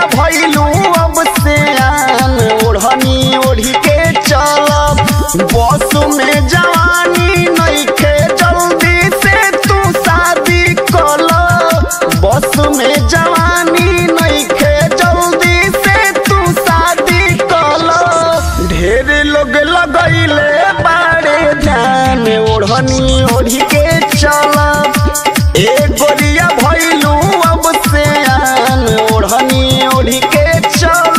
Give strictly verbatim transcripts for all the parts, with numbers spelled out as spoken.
भइलू अब से आन ओढ़नी ओढ़ी के चलब बस में जवानी नइखे जल्दी से तू शादी कल बस में जवानी नइखे जल्दी से तू शादी कल ढेर लोग लगैले बाड़े ध्यान ओढ़नी ओढ़ी के चलब ए गोरिया भइलू अब से आन ओढ़नी ओढ़ी के चलब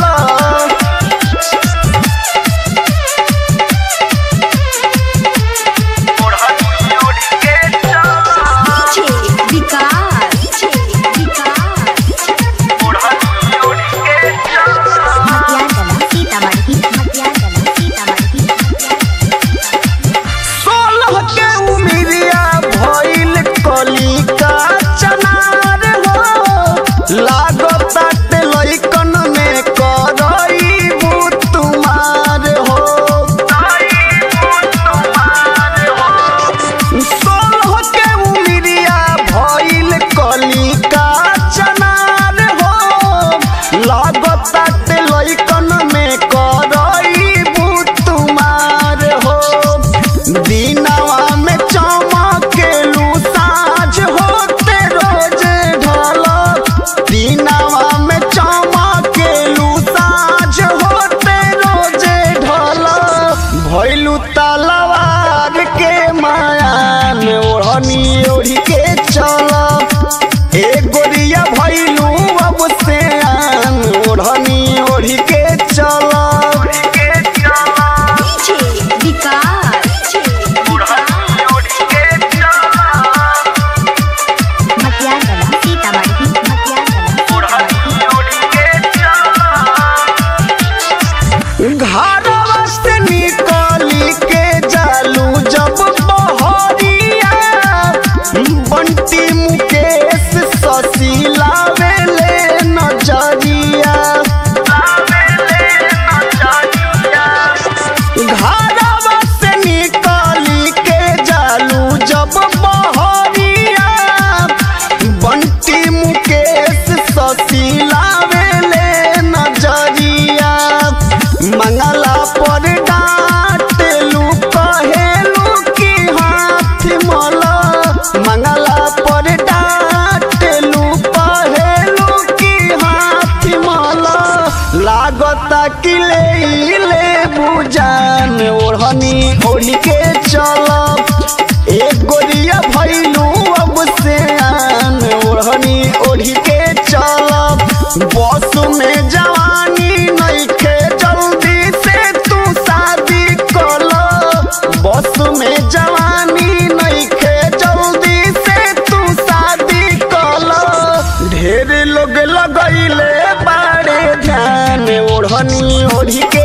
भइलू तलवार के मायान ओढ़नी ओढ़ी के चलब ए गोरिया भइलू अब से आन ओढ़नी ओढ़ी के चलब घरवा से निकली के जालू जब बहरिया बंटी मुकेश शशि लावेले नजरिया घरवा से निकली के जालू जब बहरिया बंटी मुकेश शशि लावेले नजरिया मंगला पर डांटलू कहेलू की हाथ मला मंगला पर डांटलू कहेलू की हाथ मला लागता कि ले ले बुझान ओढ़नी ओढ़ी के चलब ए गोरिया भइलू अब से आन ओढ़नी ओढ़ी के चलब बस में जवानी नइखे जल्दी से तू शादी कल बस में जवानी नइखे जल्दी से तू शादी कल ढेर लोग लगैले बाड़े ध्यान ओढ़नी ओढ़ी के